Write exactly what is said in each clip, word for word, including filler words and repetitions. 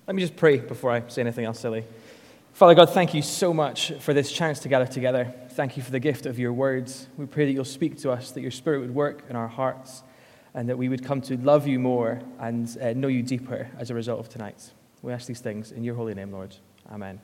Let me just pray before I say anything else silly. Father God, thank you so much for this chance to gather together. Thank you for the gift of your words. We pray that you'll speak to us, that your Spirit would work in our hearts, and that we would come to love you more and uh, know you deeper as a result of tonight. We ask these things in your holy name, Lord. Amen.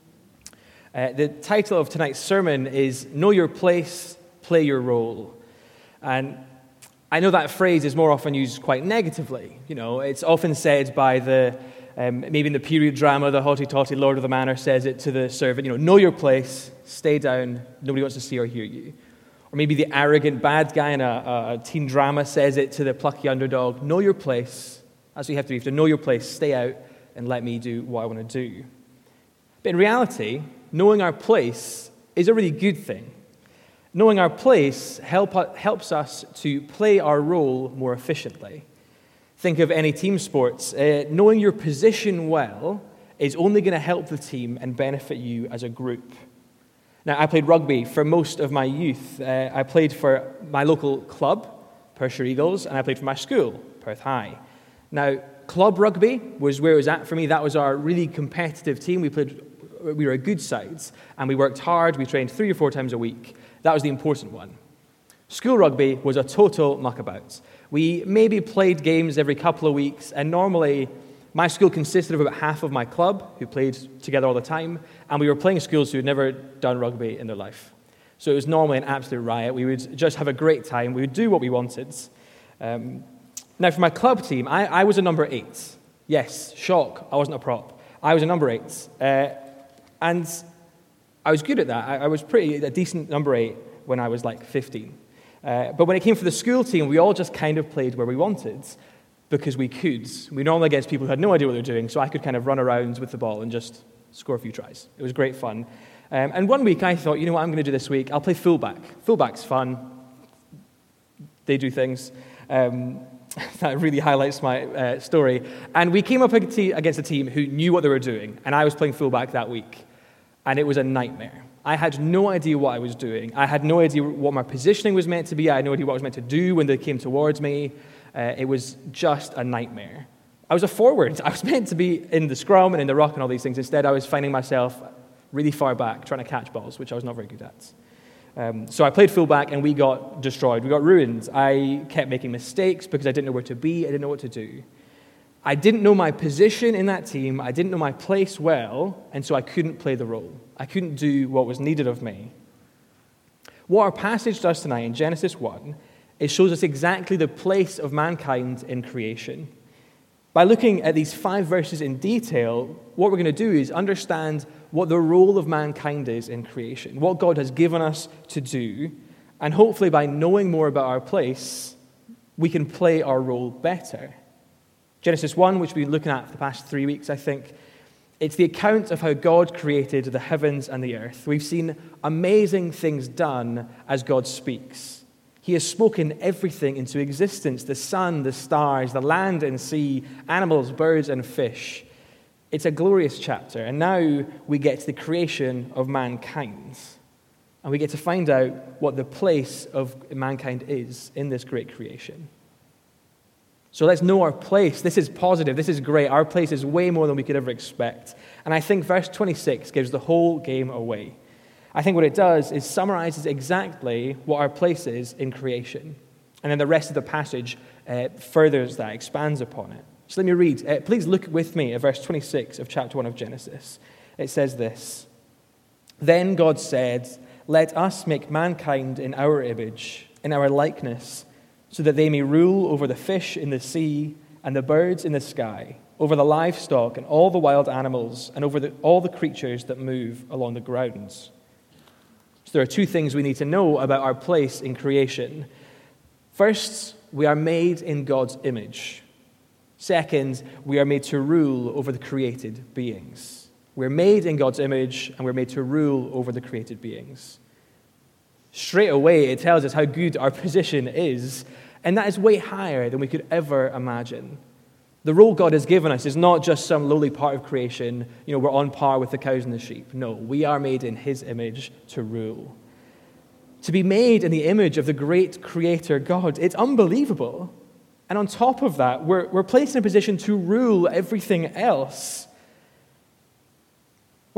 Uh, the title of tonight's sermon is Know Your Place, Play Your Role. And I know that phrase is more often used quite negatively. You know, it's often said by the Um, maybe in the period drama, the haughty-taughty Lord of the Manor says it to the servant, you know, know your place, stay down, nobody wants to see or hear you. Or maybe the arrogant bad guy in a, a teen drama says it to the plucky underdog, know your place, that's what you have to do, you have to know your place, stay out, and let me do what I want to do. But in reality, knowing our place is a really good thing. Knowing our place help, helps us to play our role more efficiently. Think of any team sports. Uh, knowing your position well is only going to help the team and benefit you as a group. Now, I played rugby for most of my youth. Uh, I played for my local club, Perthshire Eagles, and I played for my school, Perth High. Now, club rugby was where it was at for me. That was our really competitive team. We played, we were a good side, and we worked hard. We trained three or four times a week. That was the important one. School rugby was a total muckabout. We maybe played games every couple of weeks, and normally my school consisted of about half of my club who played together all the time, and we were playing schools who had never done rugby in their life. So it was normally an absolute riot. We would just have a great time. We would do what we wanted. Um, now, for my club team, I, I was a number eight. Yes, shock, I wasn't a prop. I was a number eight, uh, and I was good at that. I, I was pretty a decent number eight when I was like fifteen. Uh, but when it came for the school team, we all just kind of played where we wanted because we could. We normally against people who had no idea what they were doing, so I could kind of run around with the ball and just score a few tries. It was great fun. Um, and one week I thought, you know what I'm going to do this week? I'll play fullback. Fullback's fun. They do things. Um, that really highlights my uh, story. And we came up against a team who knew what they were doing, and I was playing fullback that week. And it was a nightmare. I had no idea what I was doing. I had no idea what my positioning was meant to be. I had no idea what I was meant to do when they came towards me. Uh, it was just a nightmare. I was a forward. I was meant to be in the scrum and in the ruck and all these things. Instead, I was finding myself really far back trying to catch balls, which I was not very good at. Um, so I played fullback, and we got destroyed. We got ruined. I kept making mistakes because I didn't know where to be. I didn't know what to do. I didn't know my position in that team. I didn't know my place well, and so I couldn't play the role. I couldn't do what was needed of me. What our passage does tonight in Genesis one, it shows us exactly the place of mankind in creation. By looking at these five verses in detail, what we're going to do is understand what the role of mankind is in creation, what God has given us to do, and hopefully by knowing more about our place, we can play our role better. Genesis one, which we've been looking at for the past three weeks, I think, it's the account of how God created the heavens and the earth. We've seen amazing things done as God speaks. He has spoken everything into existence, the sun, the stars, the land and sea, animals, birds, and fish. It's a glorious chapter, and now we get to the creation of mankind. And we get to find out what the place of mankind is in this great creation. So let's know our place. This is positive. This is great. Our place is way more than we could ever expect. And I think verse twenty-six gives the whole game away. I think what it does is summarizes exactly what our place is in creation. And then the rest of the passage uh, furthers that, expands upon it. So let me read. Uh, please look with me at verse twenty-six of chapter one of Genesis. It says this: Then God said, let us make mankind in our image, in our likeness, so that they may rule over the fish in the sea and the birds in the sky, over the livestock and all the wild animals, and over the, all the creatures that move along the grounds. So there are two things we need to know about our place in creation. First, we are made in God's image. Second, we are made to rule over the created beings. We're made in God's image, and we're made to rule over the created beings. Straight away, it tells us how good our position is, and that is way higher than we could ever imagine. The role God has given us is not just some lowly part of creation, you know, we're on par with the cows and the sheep. No, we are made in His image to rule. To be made in the image of the great Creator God, it's unbelievable. And on top of that, we're, we're placed in a position to rule everything else.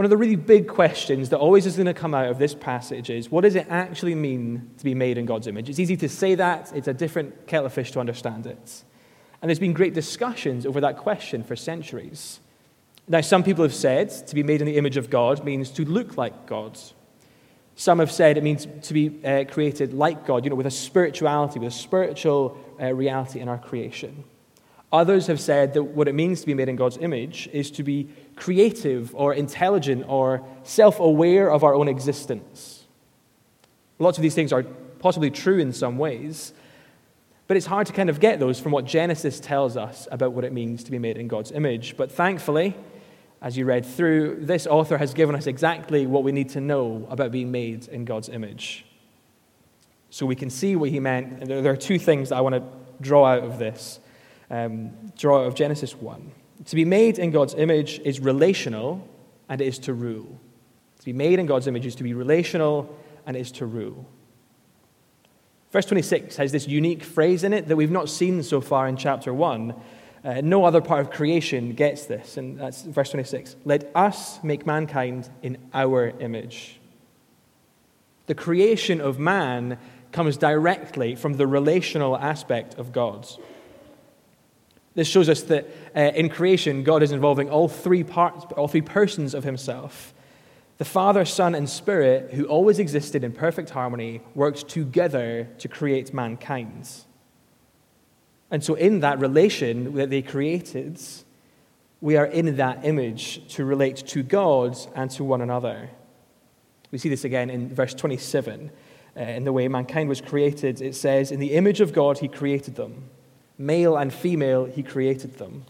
One of the really big questions that always is going to come out of this passage is, what does it actually mean to be made in God's image? It's easy to say that. It's a different kettle of fish to understand it. And there's been great discussions over that question for centuries. Now, some people have said to be made in the image of God means to look like God. Some have said it means to be uh, created like God, you know, with a spirituality, with a spiritual uh, reality in our creation. Others have said that what it means to be made in God's image is to be creative or intelligent or self-aware of our own existence. Lots of these things are possibly true in some ways, but it's hard to kind of get those from what Genesis tells us about what it means to be made in God's image. But thankfully, as you read through, this author has given us exactly what we need to know about being made in God's image. So we can see what he meant. There are two things that I want to draw out of this. Um, draw out of Genesis one. To be made in God's image is relational, and it is to rule. To be made in God's image is to be relational, and it is to rule. Verse twenty-six has this unique phrase in it that we've not seen so far in chapter one. Uh, no other part of creation gets this, and that's verse twenty-six. Let us make mankind in our image. The creation of man comes directly from the relational aspect of God. This shows us that uh, in creation, God is involving all three parts, all three persons of himself. The Father, Son, and Spirit, who always existed in perfect harmony, worked together to create mankind. And so in that relation that they created, we are in that image to relate to God and to one another. We see this again in verse twenty-seven. Uh, in the way mankind was created, it says, in the image of God he created them. Male and female, he created them.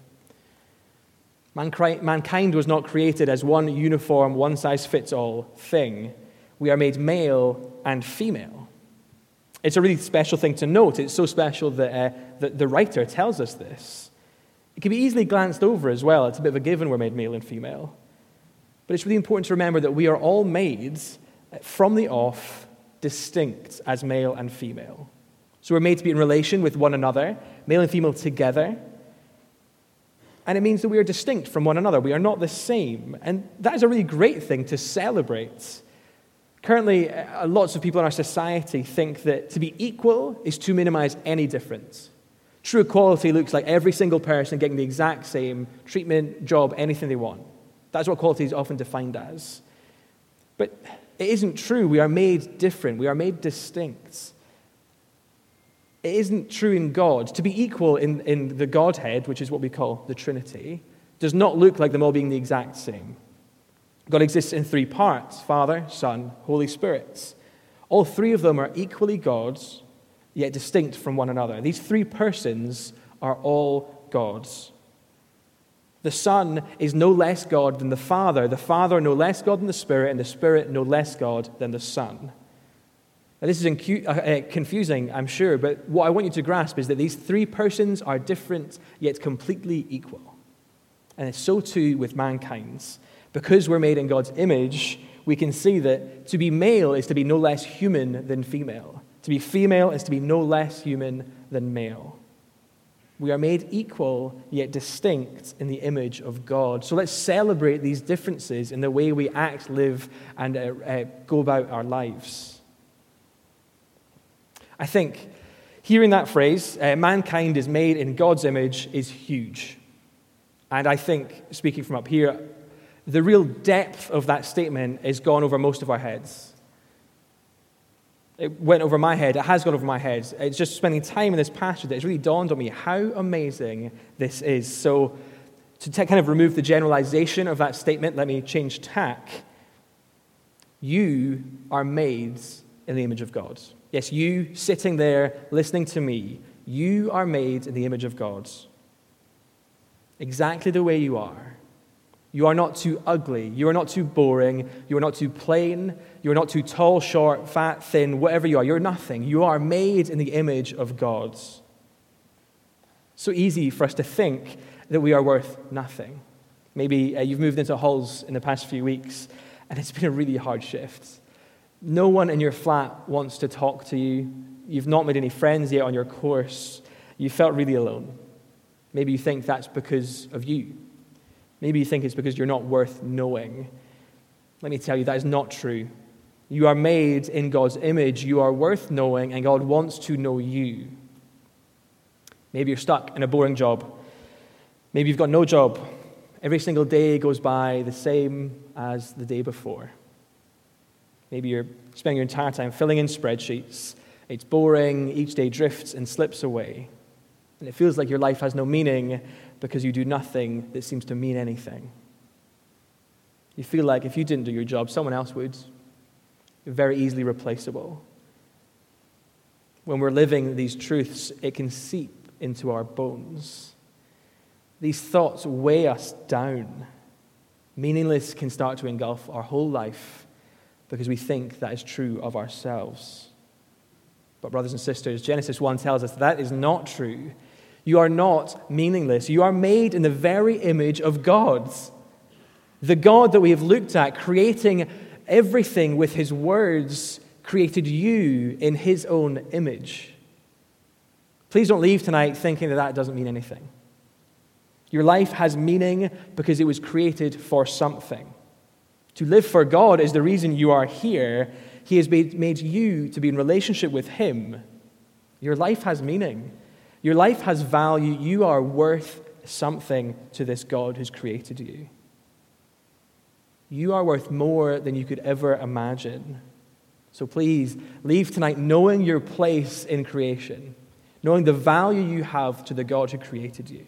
Mankind was not created as one uniform, one-size-fits-all thing. We are made male and female. It's a really special thing to note. It's so special that, uh, that the writer tells us this. It can be easily glanced over as well. It's a bit of a given we're made male and female. But it's really important to remember that we are all made from the off distinct as male and female. So we're made to be in relation with one another, male and female together. And it means that we are distinct from one another. We are not the same. And that is a really great thing to celebrate. Currently, uh, lots of people in our society think that to be equal is to minimize any difference. True equality looks like every single person getting the exact same treatment, job, anything they want. That's what equality is often defined as. But it isn't true. We are made different. We are made distinct. It isn't true in God. To be equal in, in the Godhead, which is what we call the Trinity, does not look like them all being the exact same. God exists in three parts: Father, Son, Holy Spirit. All three of them are equally God's, yet distinct from one another. These three persons are all God's. The Son is no less God than the Father, the Father no less God than the Spirit, and the Spirit no less God than the Son. Now, this is incu- uh, confusing, I'm sure, but what I want you to grasp is that these three persons are different, yet completely equal. And it's so too with mankind. Because we're made in God's image, we can see that to be male is to be no less human than female. To be female is to be no less human than male. We are made equal, yet distinct in the image of God. So let's celebrate these differences in the way we act, live, and uh, uh, go about our lives. I think hearing that phrase, uh, mankind is made in God's image, is huge. And I think, speaking from up here, the real depth of that statement is gone over most of our heads. It went over my head. It has gone over my head. It's just spending time in this passage that it's really dawned on me how amazing this is. So to t- kind of remove the generalization of that statement, let me change tack. You are made in the image of God. Yes, you sitting there listening to me, you are made in the image of God. Exactly the way you are. You are not too ugly. You are not too boring. You are not too plain. You are not too tall, short, fat, thin, whatever you are. You're nothing. You are made in the image of God. So easy for us to think that we are worth nothing. Maybe uh, you've moved into halls in the past few weeks, and it's been a really hard shift. No one in your flat wants to talk to you. You've not made any friends yet on your course. You felt really alone. Maybe you think that's because of you. Maybe you think it's because you're not worth knowing. Let me tell you, that is not true. You are made in God's image. You are worth knowing, and God wants to know you. Maybe you're stuck in a boring job. Maybe you've got no job. Every single day goes by the same as the day before. Maybe you're spending your entire time filling in spreadsheets. It's boring. Each day drifts and slips away. And it feels like your life has no meaning because you do nothing that seems to mean anything. You feel like if you didn't do your job, someone else would. You're very easily replaceable. When we're living these truths, it can seep into our bones. These thoughts weigh us down. Meaningless can start to engulf our whole life because we think that is true of ourselves. But brothers and sisters, Genesis one tells us that is not true. You are not meaningless. You are made in the very image of God. The God that we have looked at, creating everything with his words, created you in his own image. Please don't leave tonight thinking that that doesn't mean anything. Your life has meaning because it was created for something. To live for God is the reason you are here. He has made, made you to be in relationship with him. Your life has meaning. Your life has value. You are worth something to this God who's created you. You are worth more than you could ever imagine. So please, leave tonight knowing your place in creation, knowing the value you have to the God who created you.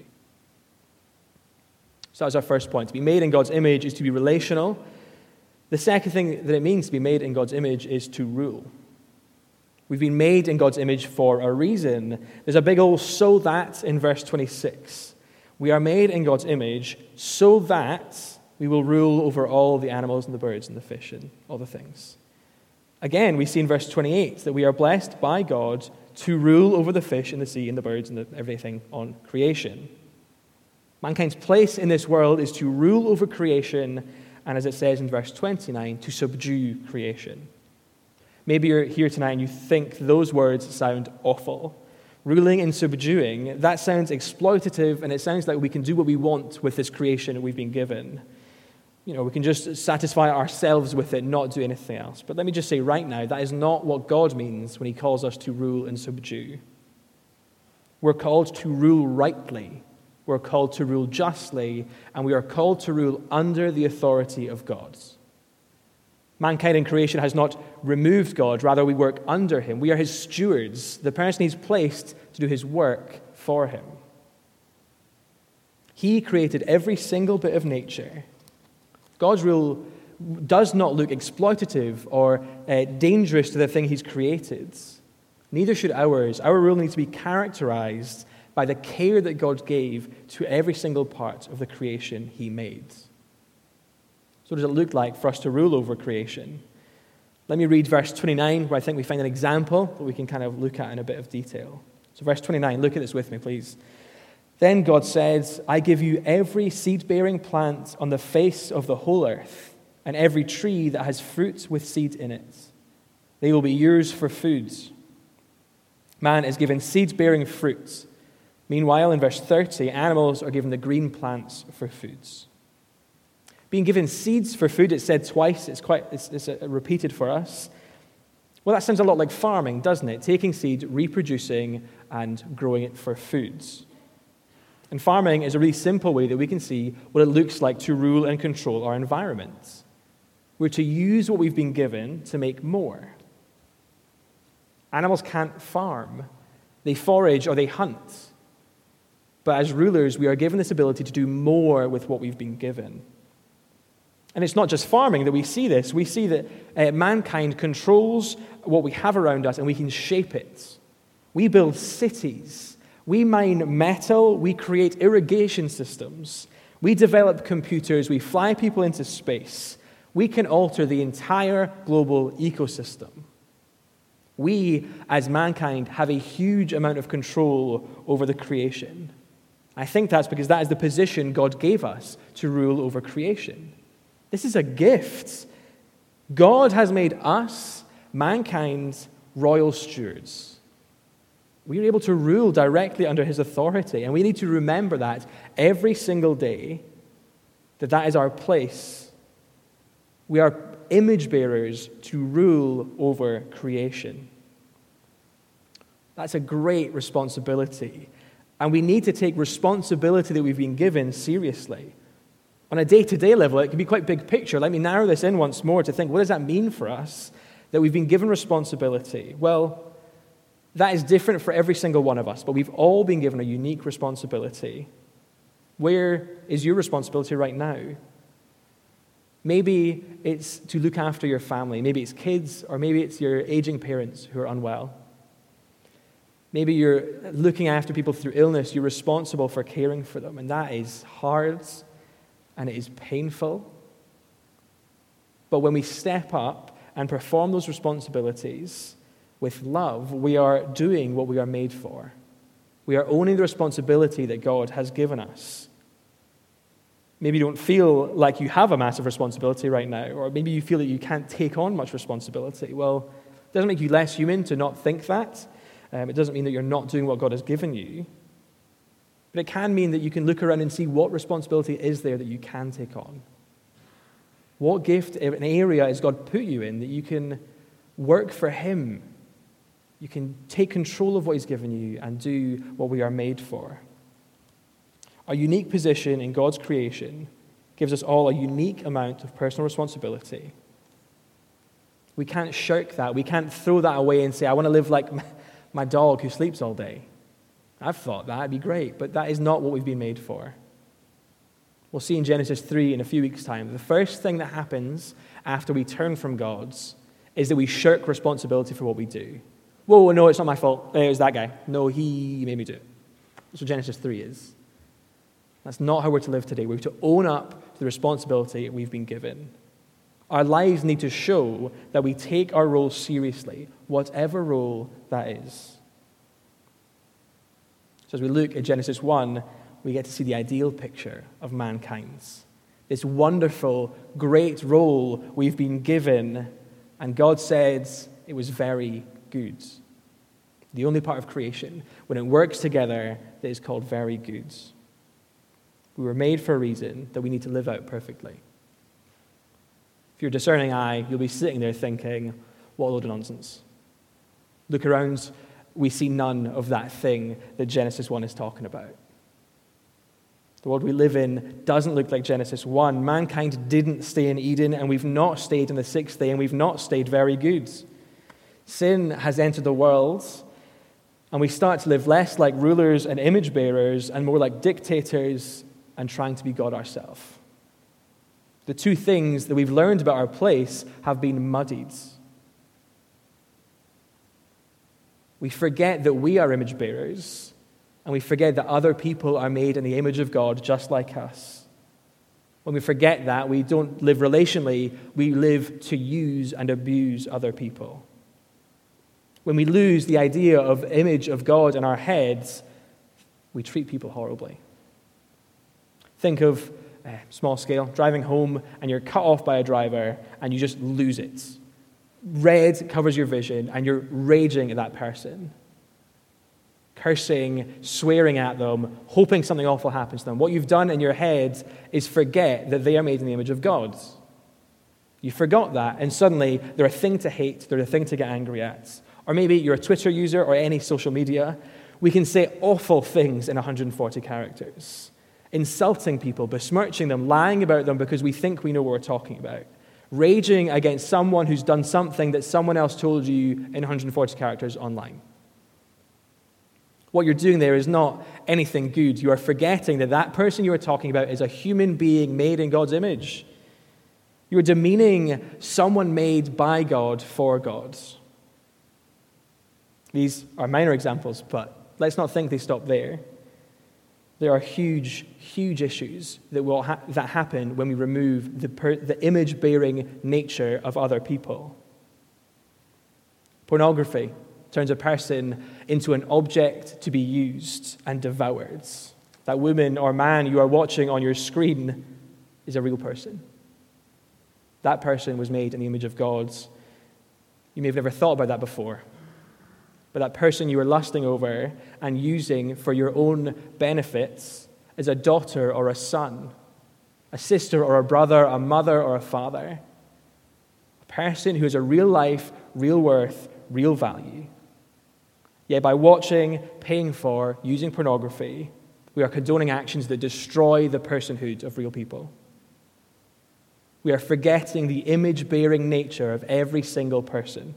So that's our first point. To be made in God's image is to be relational. The second thing that it means to be made in God's image is to rule. We've been made in God's image for a reason. There's a big old "so that" in verse twenty-six. We are made in God's image so that we will rule over all the animals and the birds and the fish and all the things. Again, we see in verse twenty-eight that we are blessed by God to rule over the fish and the sea and the birds and the, everything on creation. Mankind's place in this world is to rule over creation, and as it says in verse twenty-nine, to subdue creation. Maybe you're here tonight and you think those words sound awful. Ruling and subduing, that sounds exploitative, and it sounds like we can do what we want with this creation that we've been given. You know, we can just satisfy ourselves with it, not do anything else. But let me just say right now, that is not what God means when he calls us to rule and subdue. We're called to rule rightly. We're called to rule justly, and we are called to rule under the authority of God. Mankind in creation has not removed God, rather we work under him. We are his stewards, the person he's placed to do his work for him. He created every single bit of nature. God's rule does not look exploitative or uh, dangerous to the thing he's created. Neither should ours. Our rule needs to be characterized by the care that God gave to every single part of the creation he made. So what does it look like for us to rule over creation? Let me read verse twenty-nine, where I think we find an example that we can kind of look at in a bit of detail. So verse twenty-nine, look at this with me, please. Then God says, I give you every seed-bearing plant on the face of the whole earth, and every tree that has fruit with seed in it. They will be yours for food. Man is given seed-bearing fruit. Meanwhile, in verse thirty, animals are given the green plants for foods. Being given seeds for food, it's said twice, it's quite it's, it's repeated for us. Well, that sounds a lot like farming, doesn't it? Taking seed, reproducing, and growing it for foods. And farming is a really simple way that we can see what it looks like to rule and control our environment. We're to use what we've been given to make more. Animals can't farm. They forage or they hunt. But as rulers, we are given this ability to do more with what we've been given. And it's not just farming that we see this. We see that uh, mankind controls what we have around us and we can shape it. We build cities. We mine metal. We create irrigation systems. We develop computers. We fly people into space. We can alter the entire global ecosystem. We, as mankind, have a huge amount of control over the creation. I think that's because that is the position God gave us to rule over creation. This is a gift. God has made us, mankind's royal stewards. We are able to rule directly under his authority, and we need to remember that every single day, that that is our place. We are image bearers to rule over creation. That's a great responsibility. And we need to take responsibility that we've been given seriously. On a day-to-day level, it can be quite big picture. Let me narrow this in once more to think, what does that mean for us, that we've been given responsibility? Well, that is different for every single one of us, but we've all been given a unique responsibility. Where is your responsibility right now? Maybe it's to look after your family. Maybe it's kids, or maybe it's your aging parents who are unwell. Maybe you're looking after people through illness. You're responsible for caring for them, and that is hard, and it is painful. But when we step up and perform those responsibilities with love, we are doing what we are made for. We are owning the responsibility that God has given us. Maybe you don't feel like you have a massive responsibility right now, or maybe you feel that you can't take on much responsibility. Well, it doesn't make you less human to not think that. Um, it doesn't mean that you're not doing what God has given you. But it can mean that you can look around and see what responsibility is there that you can take on. What gift, an area has God put you in that you can work for Him? You can take control of what He's given you and do what we are made for. Our unique position in God's creation gives us all a unique amount of personal responsibility. We can't shirk that. We can't throw that away and say, I want to live like my dog who sleeps all day. I've thought that, it'd be great, but that is not what we've been made for. We'll see in Genesis three in a few weeks' time. The first thing that happens after we turn from God's is that we shirk responsibility for what we do. Whoa, no, it's not my fault. It was that guy. No, he made me do it. That's what Genesis three is. That's not how we're to live today. We're to own up to the responsibility we've been given. Our lives need to show that we take our role seriously, whatever role that is. So as we look at Genesis one, we get to see the ideal picture of mankind's. This wonderful, great role we've been given, and God says it was very good. The only part of creation, when it works together, that is called very good. We were made for a reason that we need to live out perfectly. If you're a discerning eye, you'll be sitting there thinking, what a load of nonsense. Look around, we see none of that thing that Genesis one is talking about. The world we live in doesn't look like Genesis one. Mankind didn't stay in Eden, and we've not stayed in the sixth day, and we've not stayed very good. Sin has entered the world, and we start to live less like rulers and image bearers and more like dictators and trying to be God ourselves. The two things that we've learned about our place have been muddied. We forget that we are image bearers, and we forget that other people are made in the image of God just like us. When we forget that, we don't live relationally, we live to use and abuse other people. When we lose the idea of image of God in our heads, we treat people horribly. Think of uh, small scale, driving home and you're cut off by a driver and you just lose it. Red covers your vision and you're raging at that person. Cursing, swearing at them, hoping something awful happens to them. What you've done in your head is forget that they are made in the image of God. You forgot that, and suddenly they're a thing to hate, they're a thing to get angry at. Or maybe you're a Twitter user or any social media. We can say awful things in one hundred forty characters. Insulting people, besmirching them, lying about them because we think we know what we're talking about. Raging against someone who's done something that someone else told you in one hundred forty characters online. What you're doing there is not anything good. You are forgetting that that person you are talking about is a human being made in God's image. You are demeaning someone made by God for God. These are minor examples, but let's not think they stop there. There are huge, huge issues that will ha- that happen when we remove the, per- the image-bearing nature of other people. Pornography turns a person into an object to be used and devoured. That woman or man you are watching on your screen is a real person. That person was made in the image of God. You may have never thought about that before. But that person you are lusting over and using for your own benefits is a daughter or a son, a sister or a brother, a mother or a father. person who has a real life, real worth, real value. Yet by watching, paying for, using pornography, we are condoning actions that destroy the personhood of real people. We are forgetting the image-bearing nature of every single person.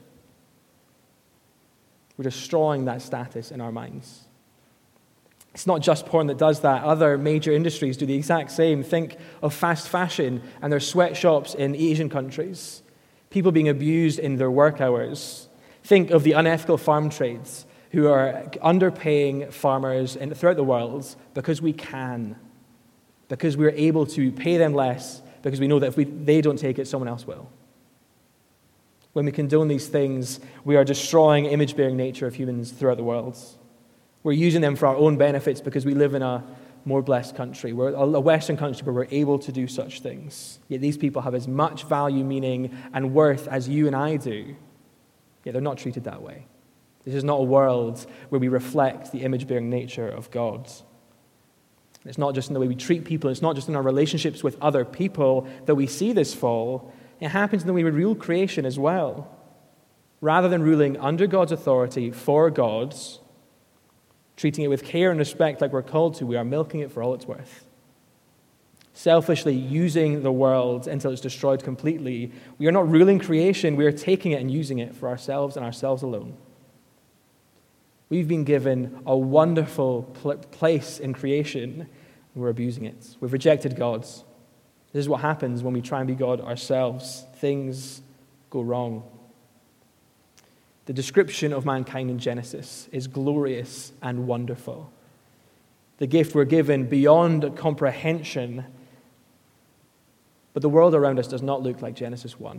We're destroying that status in our minds. It's not just porn that does that. Other major industries do the exact same. Think of fast fashion and their sweatshops in Asian countries. People being abused in their work hours. Think of the unethical farm trades who are underpaying farmers in, throughout the world because we can. Because we're able to pay them less because we know that if we, they don't take it, someone else will. When we condone these things, we are destroying image-bearing nature of humans throughout the world. We're using them for our own benefits because we live in a more blessed country. We're a Western country where we're able to do such things. Yet these people have as much value, meaning, and worth as you and I do. Yet they're not treated that way. This is not a world where we reflect the image-bearing nature of God. It's not just in the way we treat people. It's not just in our relationships with other people that we see this fall. It happens in the way we rule creation as well. Rather than ruling under God's authority for God's, treating it with care and respect like we're called to, we are milking it for all it's worth. Selfishly using the world until it's destroyed completely. We are not ruling creation, we are taking it and using it for ourselves and ourselves alone. We've been given a wonderful pl- place in creation, and we're abusing it. We've rejected God's. This is what happens when we try and be God ourselves. Things go wrong. The description of mankind in Genesis is glorious and wonderful. The gift we're given beyond comprehension, but the world around us does not look like Genesis one.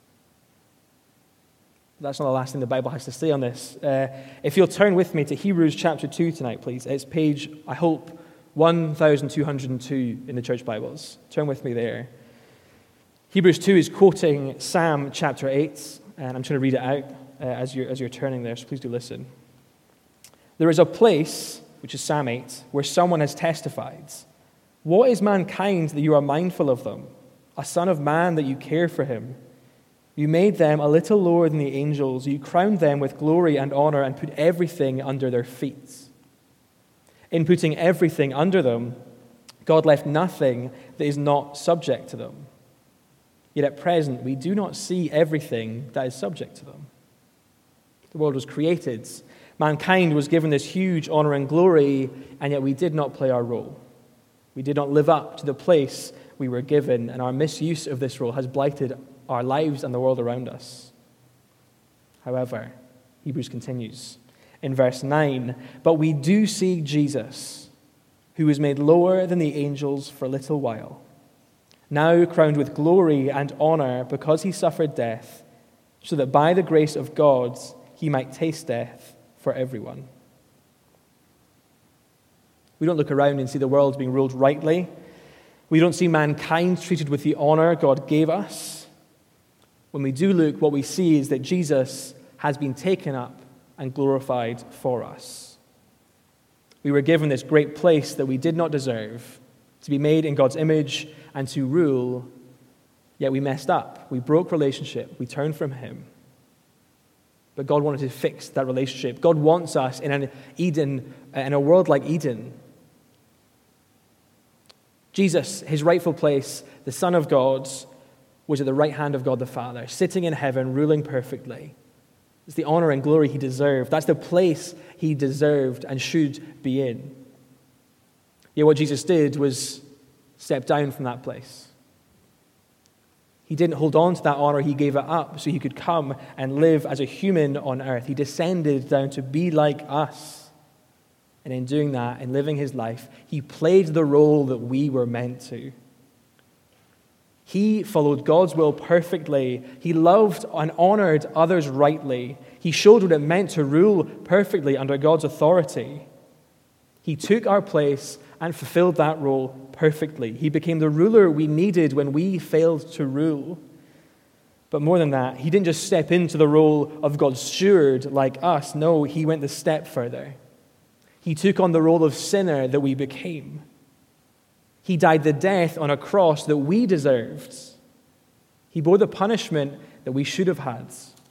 That's not the last thing the Bible has to say on this. Uh, if you'll turn with me to Hebrews chapter two tonight, please. It's page, I hope, one thousand two hundred two in the church Bibles. Turn with me there. Hebrews two is quoting Psalm chapter eight, and I'm trying to read it out uh, as you're, as you're turning there, so please do listen. There is a place, which is Psalm eight, where someone has testified, "What is mankind that you are mindful of them? A son of man that you care for him? You made them a little lower than the angels. You crowned them with glory and honor and put everything under their feet." In putting everything under them, God left nothing that is not subject to them. Yet at present, we do not see everything that is subject to them. The world was created. Mankind was given this huge honor and glory, and yet we did not play our role. We did not live up to the place we were given, and our misuse of this role has blighted our lives and the world around us. However, Hebrews continues in verse nine, "But we do see Jesus, who was made lower than the angels for a little while, now crowned with glory and honor because he suffered death, so that by the grace of God he might taste death for everyone." We don't look around and see the world being ruled rightly. We don't see mankind treated with the honor God gave us. When we do look, what we see is that Jesus has been taken up and glorified for us. We were given this great place that we did not deserve, to be made in God's image and to rule, yet we messed up. We broke relationship. We turned from him. But God wanted to fix that relationship. God wants us in an Eden, in a world like Eden. Jesus, his rightful place, the Son of God, was at the right hand of God the Father, sitting in heaven, ruling perfectly. It's the honor and glory he deserved. That's the place he deserved and should be in. Yet what Jesus did was step down from that place. He didn't hold on to that honor. He gave it up so he could come and live as a human on earth. He descended down to be like us. And in doing that, in living his life, he played the role that we were meant to. He followed God's will perfectly. He loved and honored others rightly. He showed what it meant to rule perfectly under God's authority. He took our place and fulfilled that role perfectly. He became the ruler we needed when we failed to rule. But more than that, he didn't just step into the role of God's steward like us. No, he went the step further. He took on the role of sinner that we became. He died the death on a cross that we deserved. He bore the punishment that we should have had.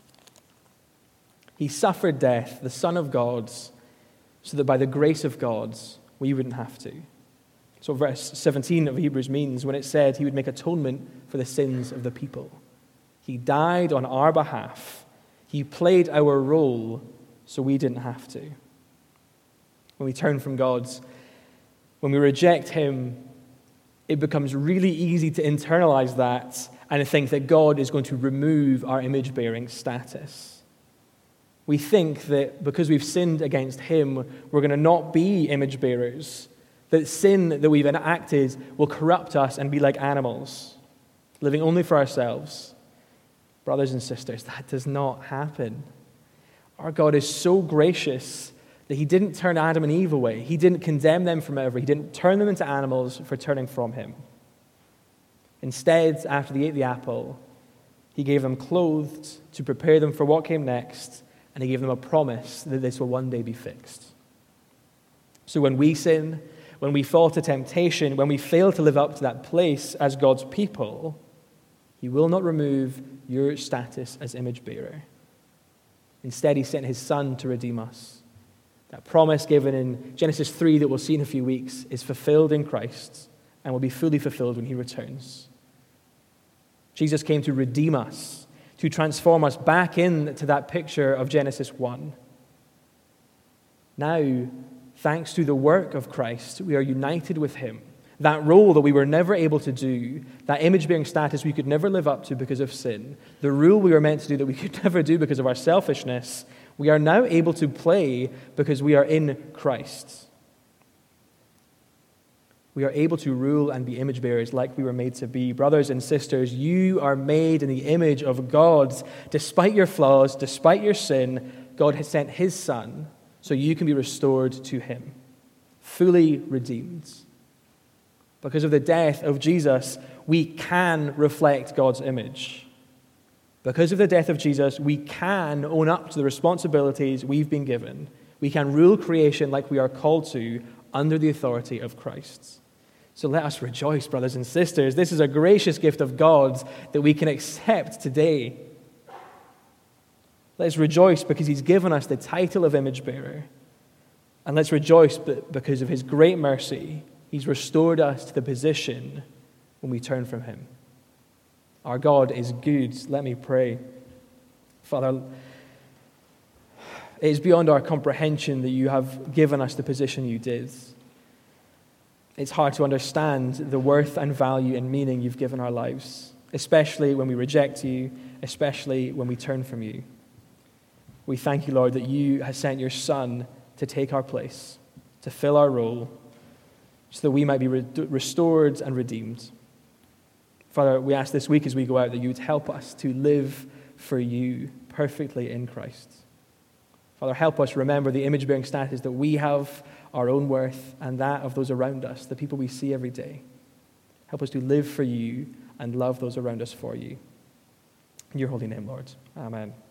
He suffered death, the Son of God, so that by the grace of God, we wouldn't have to. So verse seventeen of Hebrews means when it said he would make atonement for the sins of the people. He died on our behalf. He played our role so we didn't have to. When we turn from God, when we reject him, it becomes really easy to internalize that and to think that God is going to remove our image-bearing status. We think that because we've sinned against him, we're going to not be image-bearers, that sin that we've enacted will corrupt us and be like animals, living only for ourselves. Brothers and sisters, that does not happen. Our God is so gracious that he didn't turn Adam and Eve away. He didn't condemn them forever. He didn't turn them into animals for turning from him. Instead, after they ate the apple, he gave them clothes to prepare them for what came next, and he gave them a promise that this will one day be fixed. So when we sin, when we fall to temptation, when we fail to live up to that place as God's people, he will not remove your status as image bearer. Instead, he sent his Son to redeem us. That promise given in Genesis three that we'll see in a few weeks is fulfilled in Christ and will be fully fulfilled when he returns. Jesus came to redeem us, to transform us back into that picture of Genesis one. Now, thanks to the work of Christ, we are united with him. That role that we were never able to do, that image-bearing status we could never live up to because of sin, the rule we were meant to do that we could never do because of our selfishness, we are now able to play because we are in Christ. We are able to rule and be image bearers like we were made to be. Brothers and sisters, you are made in the image of God. Despite your flaws, despite your sin, God has sent his Son so you can be restored to him, fully redeemed. Because of the death of Jesus, we can reflect God's image. Because of the death of Jesus, we can own up to the responsibilities we've been given. We can rule creation like we are called to under the authority of Christ. So let us rejoice, brothers and sisters. This is a gracious gift of God that we can accept today. Let's rejoice because he's given us the title of image bearer. And let's rejoice because of his great mercy, he's restored us to the position when we turn from him. Our God is good. Let me pray. Father, it is beyond our comprehension that you have given us the position you did. It's hard to understand the worth and value and meaning you've given our lives, especially when we reject you, especially when we turn from you. We thank you, Lord, that you have sent your Son to take our place, to fill our role, so that we might be re- restored and redeemed. Father, we ask this week as we go out that you would help us to live for you perfectly in Christ. Father, help us remember the image-bearing status that we have, our own worth, and that of those around us, the people we see every day. Help us to live for you and love those around us for you. In your holy name, Lord. Amen.